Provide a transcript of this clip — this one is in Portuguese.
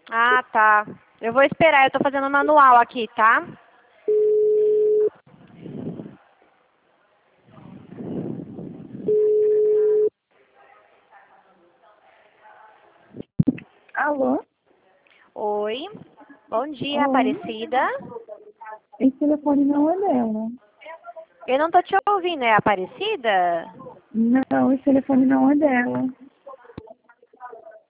Ah, tá. Eu vou esperar, eu tô fazendo manual aqui, tá? Alô? Oi. Bom dia, Oi. Aparecida. Esse telefone não é dela. Eu não tô te ouvindo, é Aparecida? Não, esse telefone não é dela.